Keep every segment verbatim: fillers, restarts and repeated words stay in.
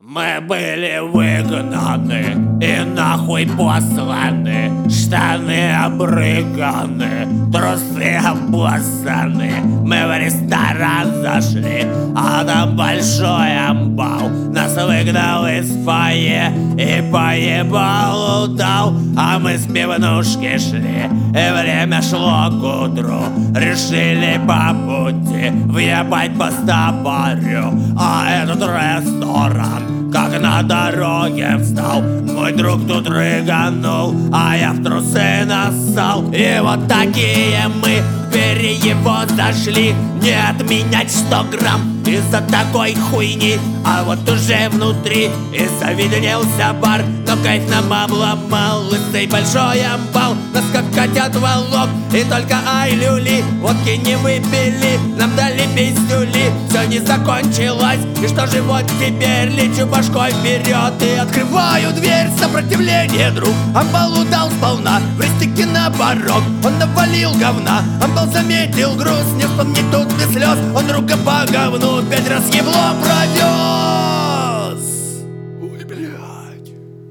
Мы были выгнаны и нахуй посланы, штаны обрыганы, трусы обоссаны. Мы в ресторан зашли, а там большой амбал. Нас выгнал из фойе и поебал удал. А мы с пивнушки шли, и время шло к утру. Решили по пути въебать по стопорю. А этот ресторан как на дороге встал. Мой друг тут рыганул, а я в трусы нассал. И вот такие мы в переевод зашли. Не отменять сто грамм из-за такой хуйни. А вот уже внутри и завиднелся бар. Но кайф нам обломал лысый большой амбал. Нас как котят волок и только ай-люли. Водки не выпили, нам дали пиздюли. Все не закончилось, и что же вот теперь? Лечу башкой вперед и открываю дверь. Сопротивление, друг, амбал удал сполна. В рестике на порог он навалил говна. Амбал заметил груз, не вспомнить тут без слез. Он друга по говну пять раз ебло провез. Ой, блядь.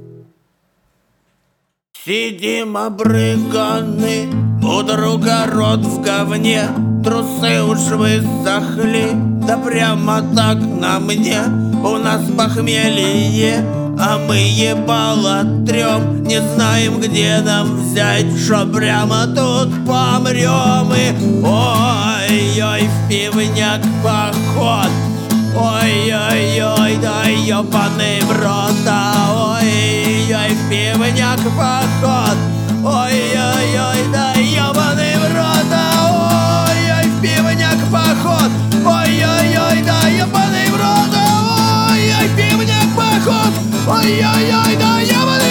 Сидим обрыганы, у друга рот в говне. Трусы уж высохли, да прямо так на мне. У нас похмелье, а мы ебало трем. Не знаем, где нам взять, шо прямо тут помрем. И ой-ой, в пивняк поход. Ой-ой-ой, да ёбаный в рот. А ой-ой, в пивняк поход. Ой-ой-ой, да ёбаный в рот. А ой-ой, в пивняк поход. Ой-ой-ой, да ёбаный в рот. А ой-ой, в пивняк поход. Ой-ой-ой, да ёбаный.